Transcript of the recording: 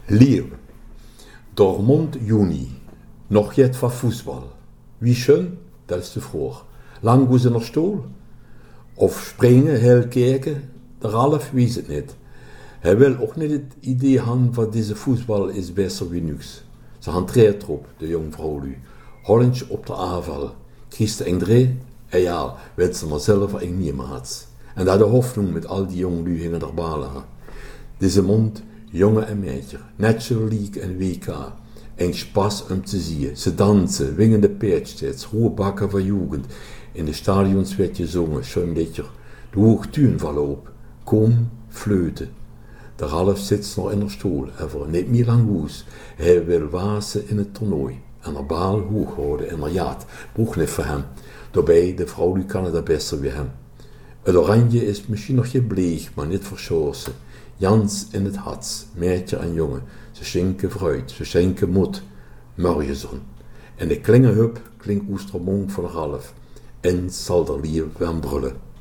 Liebe. Dormont Juni. Noch jet van Fußball. Wie schön, dat is de vraag. Lang goes in de stoel? Of springen, heel kijken? De Ralf weet het niet. Hij wil ook niet het idee hebben van deze voetbal is beter wie niks. Ze hantreert erop, de jong vrouw nu. Hollandje op de aanval. Kiest eng drie, ja, weet ze maar zelf eng niemaats. En daar de hoofdnoem met al die jong lui hingen er balen. Deze mond, jongen en meisje, National League en WK. Eng spas om te zien. Ze dansen, wingende peertjes, hohe bakken van jugend. In de stadions werd je zongen, schön liedje. De hoogtuin verloop. Kom, fleuten. De Ralf zit nog in de stoel, even niet meer lang hoes. Hij wil wazen in het toernooi. En de baal hoog houden en de jaat. Broek niet voor hem. Daarbij, de vrouw die kan het het beste bij hem. Het oranje is misschien nog geen bleek, maar niet verschozen. Jans in het hats, meisje en jongen. Ze schenken fruit, ze schenken moed. Morgenzon. En de klingenhup klinkt Oestermonk voor de Ralf. En zal er lief gaan brullen.